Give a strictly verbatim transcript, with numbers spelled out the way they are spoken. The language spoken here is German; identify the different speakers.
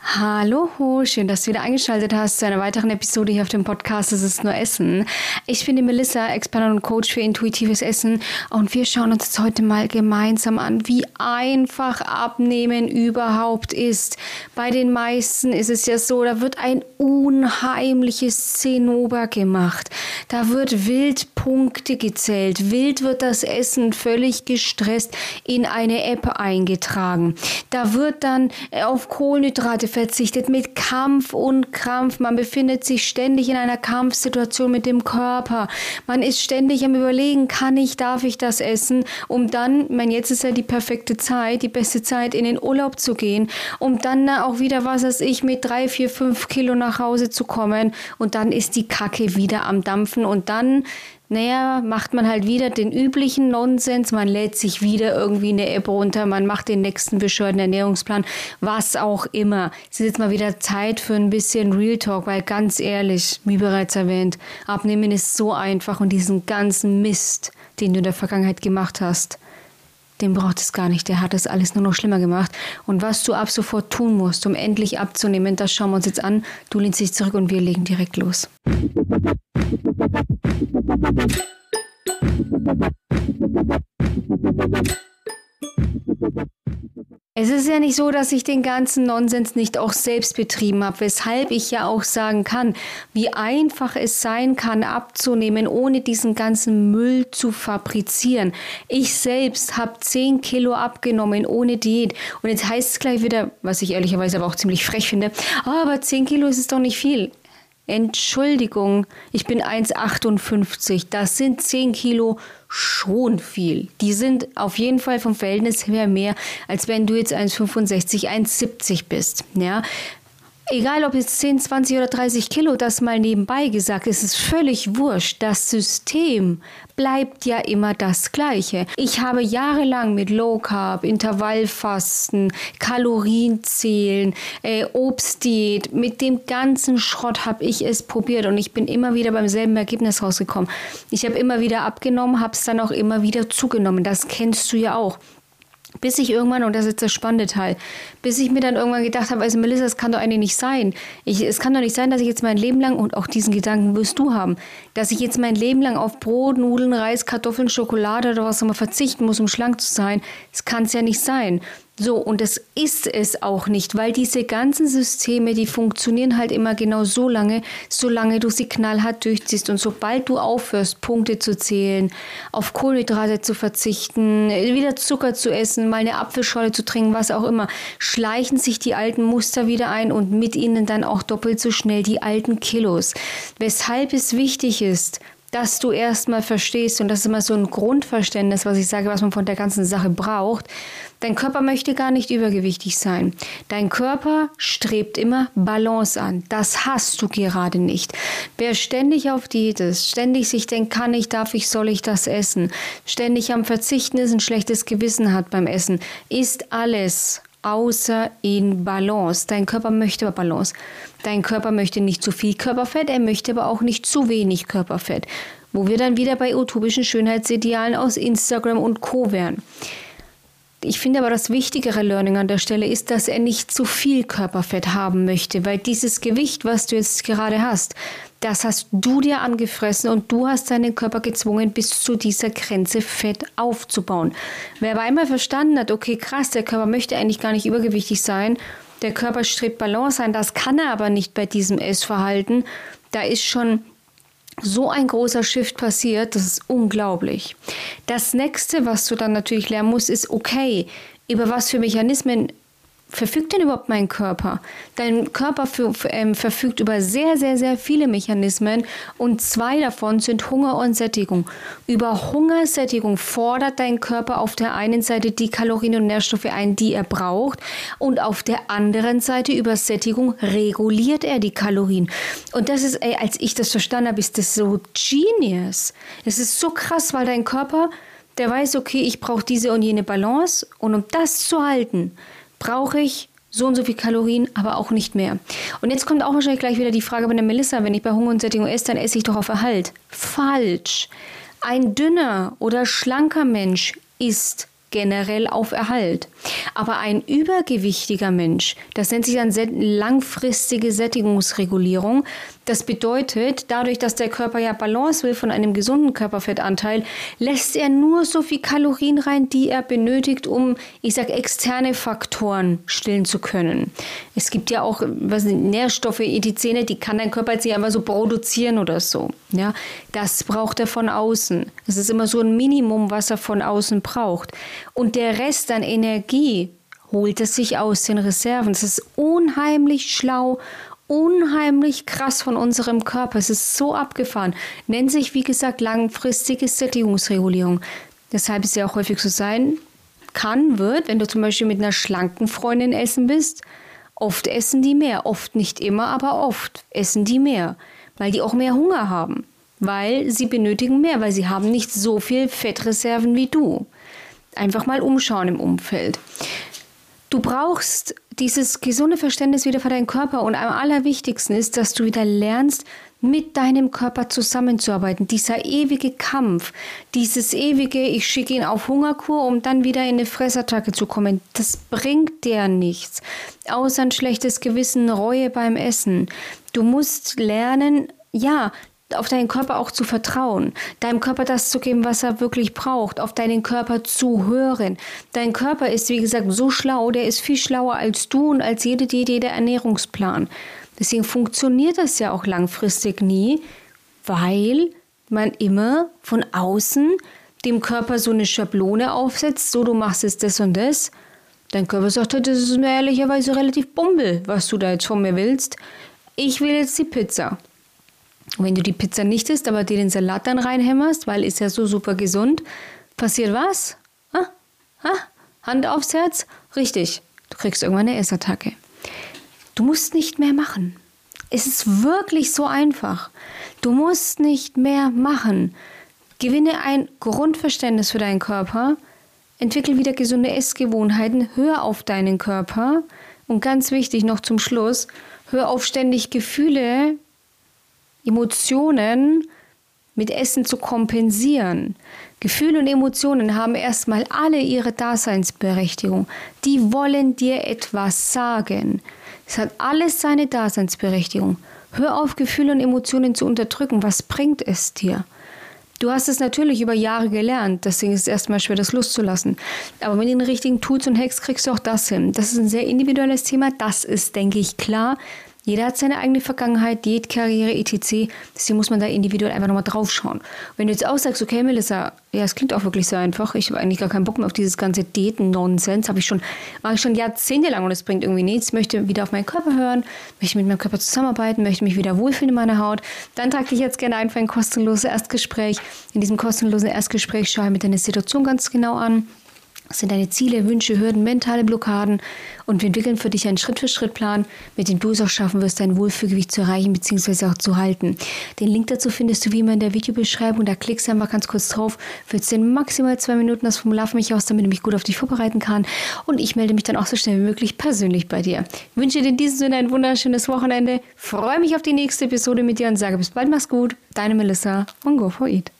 Speaker 1: Hallo, schön, dass du wieder eingeschaltet hast zu einer weiteren Episode hier auf dem Podcast Es ist nur Essen. Ich bin die Melissa, Expertin und Coach für intuitives Essen und wir schauen uns jetzt heute mal gemeinsam an, wie einfach Abnehmen überhaupt ist. Bei den meisten ist es ja so, da wird ein unheimliches Zinnober gemacht. Da wird wild Punkte gezählt. Wild wird das Essen völlig gestresst in eine App eingetragen. Da wird dann auf Kohlenhydrate verzichtet mit Kampf und Krampf. Man befindet sich ständig in einer Kampfsituation mit dem Körper. Man ist ständig am Überlegen, kann ich, darf ich das essen, um dann, ich meine, jetzt ist ja die perfekte Zeit, die beste Zeit, in den Urlaub zu gehen, um dann auch wieder, was weiß ich, mit drei, vier, fünf Kilo nach Hause zu kommen und dann ist die Kacke wieder am Dampfen und dann Naja, macht man halt wieder den üblichen Nonsens, man lädt sich wieder irgendwie eine App runter, man macht den nächsten bescheuerten Ernährungsplan, was auch immer. Es ist jetzt mal wieder Zeit für ein bisschen Real Talk, weil ganz ehrlich, wie bereits erwähnt, Abnehmen ist so einfach und diesen ganzen Mist, den du in der Vergangenheit gemacht hast, den braucht es gar nicht, der hat das alles nur noch schlimmer gemacht. Und was du ab sofort tun musst, um endlich abzunehmen, das schauen wir uns jetzt an. Du lehnst dich zurück und wir legen direkt los. Es ist ja nicht so, dass ich den ganzen Nonsens nicht auch selbst betrieben habe, weshalb ich ja auch sagen kann, wie einfach es sein kann, abzunehmen, ohne diesen ganzen Müll zu fabrizieren. Ich selbst habe zehn Kilo abgenommen ohne Diät und jetzt heißt es gleich wieder, was ich ehrlicherweise aber auch ziemlich frech finde, oh, aber zehn Kilo ist es doch nicht viel. Entschuldigung, ich bin eins Komma achtundfünfzig, das sind zehn Kilo schon viel. Die sind auf jeden Fall vom Verhältnis her mehr, als wenn du jetzt eins Komma fünfundsechzig, eins Komma siebzig bist. Ja? Egal ob jetzt zehn, zwanzig oder dreißig Kilo, das mal nebenbei gesagt, es ist völlig wurscht. Das System bleibt ja immer das Gleiche. Ich habe jahrelang mit Low Carb, Intervallfasten, Kalorienzählen, äh, Obstdiät, mit dem ganzen Schrott habe ich es probiert und ich bin immer wieder beim selben Ergebnis rausgekommen. Ich habe immer wieder abgenommen, habe es dann auch immer wieder zugenommen. Das kennst du ja auch. Bis ich irgendwann, und das ist der spannende Teil, bis ich mir dann irgendwann gedacht habe, also Melissa, das kann doch eigentlich nicht sein. Ich, es kann doch nicht sein, dass ich jetzt mein Leben lang, und auch diesen Gedanken wirst du haben, dass ich jetzt mein Leben lang auf Brot, Nudeln, Reis, Kartoffeln, Schokolade oder was auch immer verzichten muss, um schlank zu sein. Das kann es ja nicht sein. So, und das ist es auch nicht, weil diese ganzen Systeme, die funktionieren halt immer genau so lange, solange du sie knallhart durchziehst. Und sobald du aufhörst, Punkte zu zählen, auf Kohlenhydrate zu verzichten, wieder Zucker zu essen, mal eine Apfelschorle zu trinken, was auch immer, schleichen sich die alten Muster wieder ein und mit ihnen dann auch doppelt so schnell die alten Kilos. Weshalb es wichtig ist, dass du erstmal verstehst, und das ist immer so ein Grundverständnis, was ich sage, was man von der ganzen Sache braucht. Dein Körper möchte gar nicht übergewichtig sein. Dein Körper strebt immer Balance an. Das hast du gerade nicht. Wer ständig auf Diät ist, ständig sich denkt, kann ich, darf ich, soll ich das essen, ständig am Verzichten ist, ein schlechtes Gewissen hat beim Essen, ist alles außer in Balance. Dein Körper möchte Balance. Dein Körper möchte nicht zu viel Körperfett, er möchte aber auch nicht zu wenig Körperfett. Wo wir dann wieder bei utopischen Schönheitsidealen aus Instagram und Co. wären. Ich finde aber das wichtigere Learning an der Stelle ist, dass er nicht zu viel Körperfett haben möchte, weil dieses Gewicht, was du jetzt gerade hast, das hast du dir angefressen und du hast deinen Körper gezwungen, bis zu dieser Grenze Fett aufzubauen. Wer aber einmal verstanden hat, okay, krass, der Körper möchte eigentlich gar nicht übergewichtig sein, der Körper strebt Balance an, das kann er aber nicht bei diesem Essverhalten, da ist schon so ein großer Shift passiert, das ist unglaublich. Das nächste, was du dann natürlich lernen musst, ist, okay, über was für Mechanismen verfügt denn überhaupt mein Körper? Dein Körper für, für, ähm, verfügt über sehr, sehr, sehr viele Mechanismen und zwei davon sind Hunger und Sättigung. Über Hungersättigung fordert dein Körper auf der einen Seite die Kalorien und Nährstoffe ein, die er braucht und auf der anderen Seite über Sättigung reguliert er die Kalorien. Und das ist, ey, als ich das verstanden habe, ist das so genius. Es ist so krass, weil dein Körper, der weiß, okay, ich brauche diese und jene Balance und um das zu halten, brauche ich so und so viel Kalorien, aber auch nicht mehr. Und jetzt kommt auch wahrscheinlich gleich wieder die Frage bei der Melissa, wenn ich bei Hunger und Sättigung esse, dann esse ich doch auf Erhalt. Falsch. Ein dünner oder schlanker Mensch isst generell auf Erhalt. Aber ein übergewichtiger Mensch, das nennt sich dann langfristige Sättigungsregulierung. Das bedeutet, dadurch, dass der Körper ja Balance will von einem gesunden Körperfettanteil, lässt er nur so viel Kalorien rein, die er benötigt, um, ich sag, externe Faktoren stillen zu können. Es gibt ja auch was Nährstoffe, et cetera, die kann dein Körper jetzt nicht einfach so produzieren oder so. Ja, das braucht er von außen. Es ist immer so ein Minimum, was er von außen braucht. Und der Rest an Energie holt er sich aus den Reserven. Es ist unheimlich schlau, unheimlich krass von unserem Körper. Es ist so abgefahren. Nennt sich, wie gesagt, langfristige Sättigungsregulierung. Deshalb ist ja auch häufig so sein kann, wird, wenn du zum Beispiel mit einer schlanken Freundin essen bist, oft essen die mehr. Oft nicht immer, aber oft essen die mehr, weil die auch mehr Hunger haben. Weil sie benötigen mehr, weil sie haben nicht so viel Fettreserven wie du. Einfach mal umschauen im Umfeld. Du brauchst dieses gesunde Verständnis wieder für deinen Körper und am allerwichtigsten ist, dass du wieder lernst, mit deinem Körper zusammenzuarbeiten. Dieser ewige Kampf, dieses ewige, ich schicke ihn auf Hungerkur, um dann wieder in eine Fressattacke zu kommen, das bringt dir nichts. Außer ein schlechtes Gewissen, Reue beim Essen. Du musst lernen, ja, auf deinen Körper auch zu vertrauen, deinem Körper das zu geben, was er wirklich braucht, auf deinen Körper zu hören. Dein Körper ist, wie gesagt, so schlau, der ist viel schlauer als du und als jede Diät, jeder Ernährungsplan. Deswegen funktioniert das ja auch langfristig nie, weil man immer von außen dem Körper so eine Schablone aufsetzt, so du machst jetzt das und das. Dein Körper sagt, das ist mir ehrlicherweise relativ Bumbel, was du da jetzt von mir willst. Ich will jetzt die Pizza. Und wenn du die Pizza nicht isst, aber dir den Salat dann reinhämmerst, weil ist ja so super gesund, passiert was? Ha? Ha? Hand aufs Herz? Richtig, du kriegst irgendwann eine Essattacke. Du musst nicht mehr machen. Es ist wirklich so einfach. Du musst nicht mehr machen. Gewinne ein Grundverständnis für deinen Körper, entwickel wieder gesunde Essgewohnheiten, hör auf deinen Körper und ganz wichtig noch zum Schluss, hör auf ständig Gefühle, Emotionen mit Essen zu kompensieren. Gefühle und Emotionen haben erstmal alle ihre Daseinsberechtigung. Die wollen dir etwas sagen. Es hat alles seine Daseinsberechtigung. Hör auf, Gefühle und Emotionen zu unterdrücken. Was bringt es dir? Du hast es natürlich über Jahre gelernt, deswegen ist es erstmal schwer, das loszulassen. Aber mit den richtigen Tools und Hacks kriegst du auch das hin. Das ist ein sehr individuelles Thema, das ist, denke ich, klar. Jeder hat seine eigene Vergangenheit, Diät, Karriere, et cetera. Deswegen muss man da individuell einfach nochmal drauf schauen. Wenn du jetzt auch sagst, okay, Melissa, ja, es klingt auch wirklich so einfach. Ich habe eigentlich gar keinen Bock mehr auf dieses ganze Diäten-Nonsens. Habe ich schon, mache ich schon jahrzehntelang und es bringt irgendwie nichts. Ich möchte wieder auf meinen Körper hören, möchte mit meinem Körper zusammenarbeiten, möchte mich wieder wohlfühlen in meiner Haut. Dann trag dich jetzt gerne ein für ein kostenloses Erstgespräch. In diesem kostenlosen Erstgespräch schaue ich mir deine Situation ganz genau an. Was sind deine Ziele, Wünsche, Hürden, mentale Blockaden und wir entwickeln für dich einen Schritt-für-Schritt-Plan, mit dem du es auch schaffen wirst, dein Wohlfühlgewicht zu erreichen bzw. auch zu halten. Den Link dazu findest du wie immer in der Videobeschreibung, da klickst du einfach ganz kurz drauf, füllst in maximal zwei Minuten das Formular für mich aus, damit ich mich gut auf dich vorbereiten kann und ich melde mich dann auch so schnell wie möglich persönlich bei dir. Ich wünsche dir in diesem Sinne ein wunderschönes Wochenende, freue mich auf die nächste Episode mit dir und sage bis bald, mach's gut, deine Melissa von Go for Eat.